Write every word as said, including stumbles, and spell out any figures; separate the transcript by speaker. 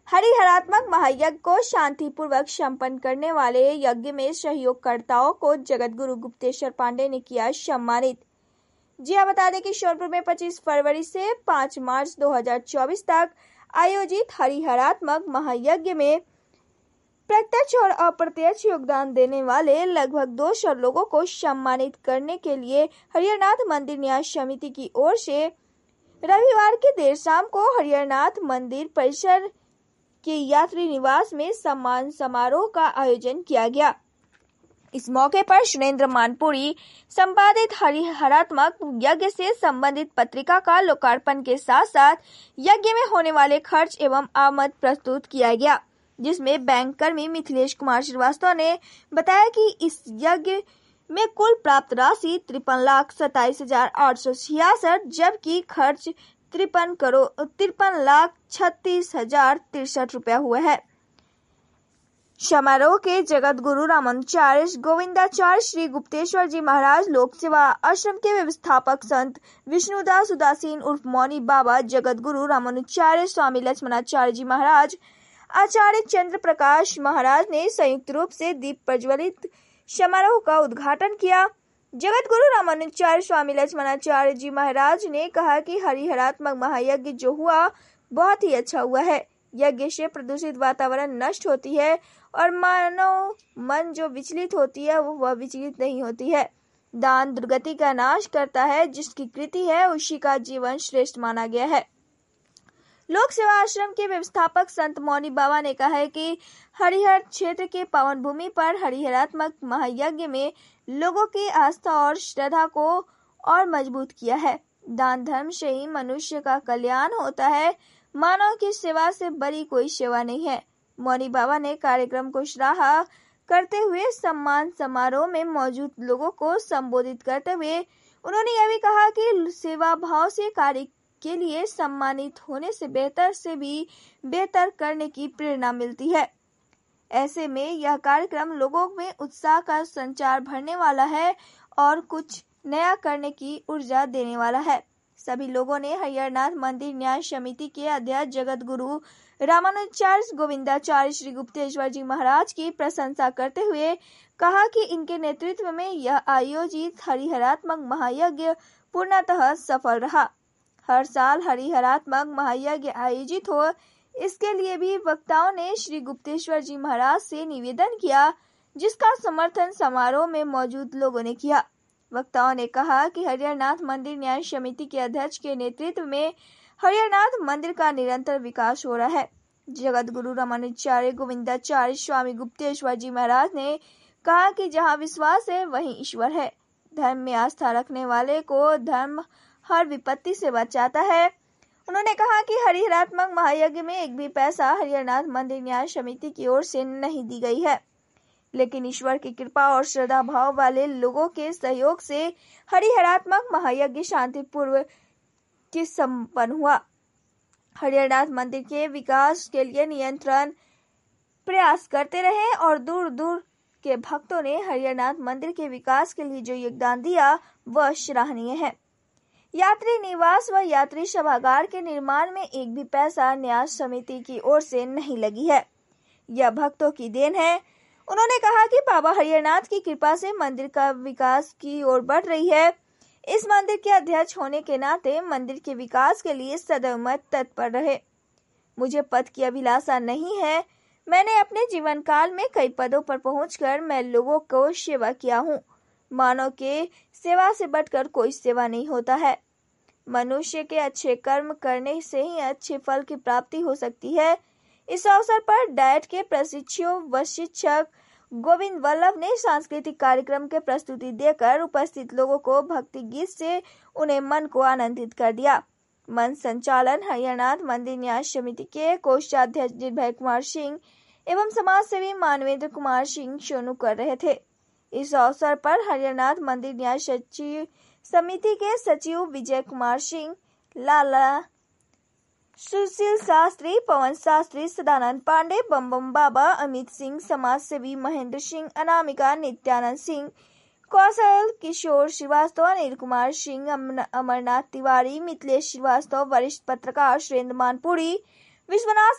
Speaker 1: हरिहरात्मक महायज्ञ को शांतिपूर्वक संपन्न करने वाले यज्ञ में सहयोगकर्ताओं को जगत गुरु गुप्तेश्वर पांडे ने किया सम्मानित। जी हाँ, बता दें कि सोनपुर में पच्चीस फरवरी से पाँच मार्च दो हज़ार चौबीस तक आयोजित हरिहरात्मक महायज्ञ में प्रत्यक्ष और अप्रत्यक्ष योगदान देने वाले लगभग दो सौ लोगों को सम्मानित करने के लिए हरिहरनाथ मंदिर न्यास समिति की ओर से रविवार की देर शाम को हरिहरनाथ मंदिर परिसर के यात्री निवास में सम्मान समारोह का आयोजन किया गया। इस मौके पर सुरेंद्र मानपुरी संपादित हरिहरात्मक यज्ञ से संबंधित पत्रिका का लोकार्पण के साथ साथ यज्ञ में होने वाले खर्च एवं आमद प्रस्तुत किया गया, जिसमें बैंक कर्मी मिथिलेश कुमार श्रीवास्तव ने बताया कि इस यज्ञ में कुल प्राप्त राशि तिरपन लाख सत्ताईस हजार आठ सौ छियासठ, जबकि खर्च तिरपन करोड़ तिरपन लाख छत्तीस हजार तिरसठ रुपया हुआ है। समारोह के जगत गुरु रामानुचार्य गोविंदाचार्य श्री गुप्तेश्वर जी महाराज लोक सेवा आश्रम के व्यवस्थापक संत विष्णुदास उदासीन उर्फ मौनी बाबा, जगत गुरु रामानुचार्य स्वामी लक्ष्मणाचार्य जी महाराज, आचार्य चंद्र प्रकाश महाराज ने संयुक्त रूप से दीप प्रज्वलित समारोह का उद्घाटन किया। जगत गुरु रामानुचार्य स्वामी लक्ष्मणाचार्य जी महाराज ने कहा कि हरिहरात्मक महायज्ञ जो हुआ बहुत ही अच्छा हुआ है। यज्ञ से प्रदूषित वातावरण नष्ट होती है और मानव मन जो विचलित होती है वो वह विचलित नहीं होती है। दान दुर्गति का नाश करता है, जिसकी कृति है उसी का जीवन श्रेष्ठ माना गया है। लोक सेवा आश्रम के व्यवस्थापक संत मौनी बाबा ने कहा है कि हरिहर क्षेत्र के पावन भूमि पर हरिहरात्मक महायज्ञ में लोगों की आस्था और श्रद्धा को और मजबूत किया है। दान धर्म से ही मनुष्य का कल्याण होता है, मानव की सेवा से बड़ी कोई सेवा नहीं है। मौनी बाबा ने कार्यक्रम को सराहा करते हुए सम्मान समारोह में मौजूद लोगों को संबोधित करते हुए उन्होंने यह भी कहा कि सेवा भाव से कार्य के लिए सम्मानित होने से बेहतर से भी बेहतर करने की प्रेरणा मिलती है। ऐसे में यह कार्यक्रम लोगों में उत्साह का संचार भरने वाला है और कुछ नया करने की ऊर्जा देने वाला है। सभी लोगों ने हरिहरनाथ मंदिर न्यास समिति के अध्यक्ष जगत गुरु रामानुचार्य गोविंदाचार्य श्री गुप्तेश्वर जी महाराज की प्रशंसा करते हुए कहा कि इनके नेतृत्व में यह आयोजित हरिहरात्मक महायज्ञ पूर्णतः सफल रहा। हर साल हरिहरात्मक महायज्ञ आयोजित हो, इसके लिए भी वक्ताओं ने श्री गुप्तेश्वर जी महाराज से निवेदन किया, जिसका समर्थन समारोह में मौजूद लोगों ने किया। वक्ताओं ने कहा कि हरिहरनाथ मंदिर न्यास समिति के अध्यक्ष के नेतृत्व में हरिहरनाथ मंदिर का निरंतर विकास हो रहा है। जगत गुरु रामानुचार्य गोविंदाचार्य स्वामी गुप्तेश्वर जी महाराज ने कहा कि जहाँ विश्वास है वहीं ईश्वर है। धर्म में आस्था रखने वाले को धर्म हर विपत्ति से बचाता है। उन्होंने कहा कि हरिहरात्मक महायज्ञ में एक भी पैसा हरिहरनाथ मंदिर न्यास समिति की ओर से नहीं दी गई है, लेकिन ईश्वर की कृपा और श्रद्धा भाव वाले लोगों के सहयोग से हरिहरात्मक महायज्ञ शांतिपूर्वक के संपन्न हुआ। हरिहरनाथ मंदिर के विकास के लिए नियंत्रण प्रयास करते रहे और दूर दूर के भक्तों ने हरिहरनाथ मंदिर के विकास के लिए जो योगदान दिया वह सराहनीय है। यात्री निवास व यात्री सभागार के निर्माण में एक भी पैसा न्यास समिति की ओर से नहीं लगी है, यह भक्तों की देन है। उन्होंने कहा कि बाबा हरिहरनाथ की कृपा से मंदिर का विकास की ओर बढ़ रही है। इस मंदिर के अध्यक्ष होने के नाते मंदिर के विकास के लिए सदैव मैं तत्पर रहे। मुझे पद की अभिलाषा नहीं है। मैंने अपने जीवन काल में कई पदों पर पहुंचकर मैं लोगों को सेवा किया हूँ। मानव के सेवा से बढ़कर कोई सेवा नहीं होता है। मनुष्य के अच्छे कर्म करने से ही अच्छे फल की प्राप्ति हो सकती है। इस अवसर पर डाइट के प्रशिक्षु व शिक्षक गोविंद वल्लभ ने सांस्कृतिक कार्यक्रम के प्रस्तुति देकर उपस्थित लोगों को भक्ति गीत से उन्हें मन को आनंदित कर दिया। मंच संचालन हरिहरनाथ मंदिर न्यास समिति के कोषाध्यक्ष निर्भय कुमार सिंह एवं समाज सेवी मानवेंद्र कुमार सिंह सोनू कर रहे थे। इस अवसर पर हरिहरनाथ मंदिर न्यास सचिव समिति के सचिव विजय कुमार सिंह, लाला सुशील शास्त्री, पवन शास्त्री, सदानंद पांडे, बम बम बाबा, अमित सिंह, समाज सेवी महेंद्र सिंह, अनामिका, नित्यानंद सिंह, कौशल किशोर श्रीवास्तव, अनिल कुमार सिंह, अमरनाथ तिवारी, मिथिलेश श्रीवास्तव, वरिष्ठ पत्रकार सुरेंद्र मानपुरी, विश्वनाथ